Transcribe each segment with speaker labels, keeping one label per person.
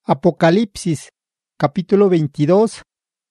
Speaker 1: Apocalipsis, capítulo 22.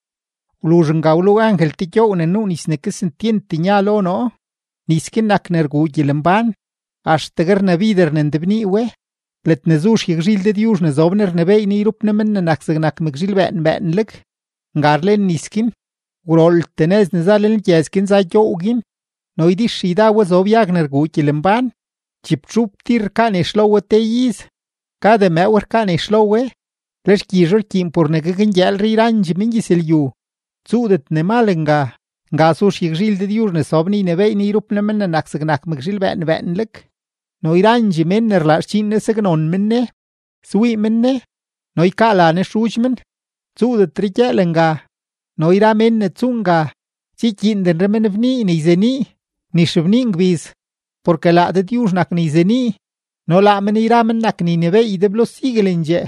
Speaker 1: Wlużngaw ángel tiyo'wnenu nis ne kesentyent tiñalo no, nis kenak nergu'y gyelmban, axta rnabider nendebni'we, let nezux yigxil Dios ne zob rnebey ni yrup nemen ne nak zegnak megxil be'nleg, ngarlen niskin, wrol tenez nezalen gyezkin za yo'gin, no idix idawe zob yag nergu'y gyelmban, chipchup tir kane shlowe teyiz, cada mewer kane shlowe, lesh gizhor kim por negegen gyal riranj min yiselyu, tsudet ne malenga, nga sush yigxil Dios ne zob ni nebey ni yrup nemen ne nak zegnak megxil be'nleg, no iranj men nerlax chin ne segnon menne, sui menne, no ikala ne shujmen, tsudet rigelenga, no ira men ne tsunga, chikin den remen vni ni zeni, ni shvning biz, porque la de Dios nak ni zeni, no la men ira men nak ni nebey de blo sigelenje.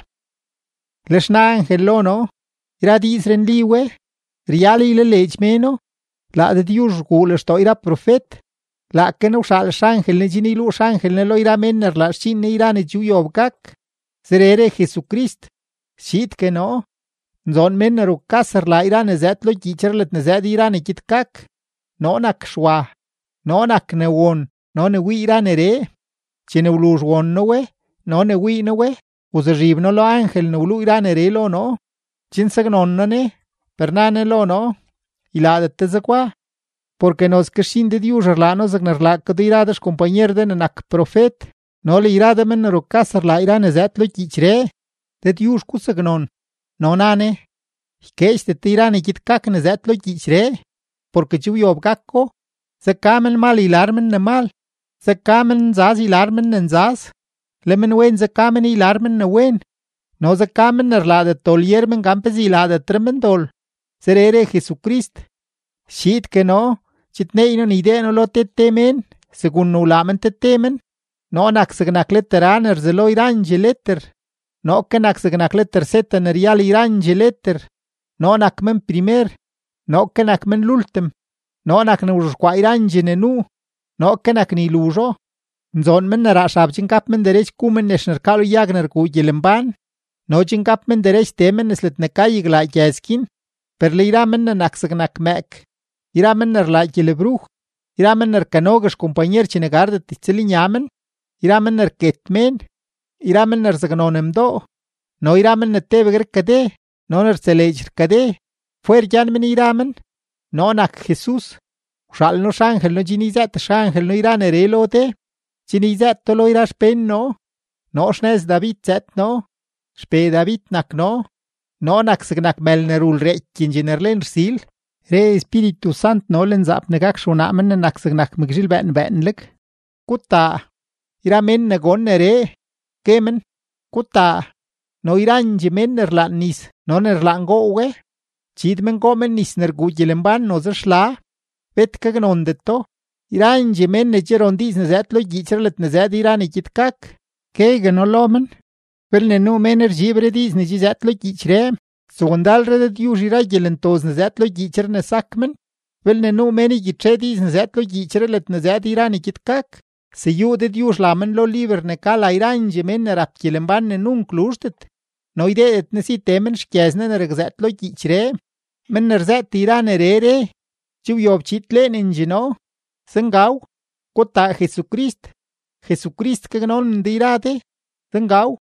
Speaker 1: Leshna angel no, ira dizren liwe, riali le lech meno, la de Dios gule sto ira profet, la que no shal shangel ne jini lu shangel ne lo ira menner la shin ne ira ne juyob gak, serere Jesucrist, shit que no, nzon menner u kasser la ira ne zet lo gicherlet ne zet ira ne kit kak, no nak shwa, no nak ne won, no ne wi ira ne re, chene uluj won no we, no ne wi no we, uzajib no lo angel ne ulu ira ne re lo no, chin sagnon no ne, pernane lo no, iladet te zakwa, porque nos que shin de Dios erlano zagnerla que de iradas compañer de nak profet, no le irada men ro kasar la irane zet lo kichre, de Dios kusagnon, no nane, kesh de tirane kit kak ne zet lo kichre, porque chuyob gakko, se kamen mal ilarmen ne mal, se kamen zaz ilarmen ne zaz, lemen wen se kamen ilarmen ne wen, no se kamen erla de toliermen gampes ilada tremendol, serere Jesucrist, shit que no, chitnei no ni de no lo temen, según no lamen temen, no nak segnak letter aner zelo iranje letter, no que nak segnak letter seta nerial iranje letter, no nak men primer, no que nak men l'ultim, no nak no kwa iranje nenu, no que nak ni lujo, nzon men nara shab chinkap men derech kumen neshner kalu yagner ku yelemban, no chinkap men derech temen neslet nekayig la yazkin, per le iramen nak segnak mek. Iramen la yelebruj, iramen kanogas compañer chinegarde titzeliñamen, iramen ketmen, iramen zagnonemdo, no iramen tebeger kade, no selejr kade, fuer janmen iramen, no nak Jesús, shal no shangel no jinizat shangel no iran erelote, jinizat lo irash pen no shnes David zet no, spe David nak no nak segnak melnerul rekin jinerlen sil, Re Espíritu Sant no len zap negak shonamen ne nak segnak megzil be'nleg. Kuta, ira men negon re, kemen, kuta, no iranji men nerlan nis, no nerlan gowe, chid men gomen nis nergujelemban no zershla, bet kagnon detto, iranji men negeron dis nezet lo gicherlet nezet irani kitkak, kege no lomen, pel ne no mener jibre dis nezet lo gichre, Sogondalre de Dios ira gelentos nezet lo gicher ne sakmen, vel ne no meni gitredis nezet lo gicher let nezet irani kitkak, se yu de Dios lamen lo liber ne kala iranje men rap gelemban ne nun klustet, no ide et nesi temen shkiezne ne regzet lo gichre, men nerzet irane rere, chiu yob chitle ninjino, sengaw, kota Jesucrist kagnon dirade, sengaw,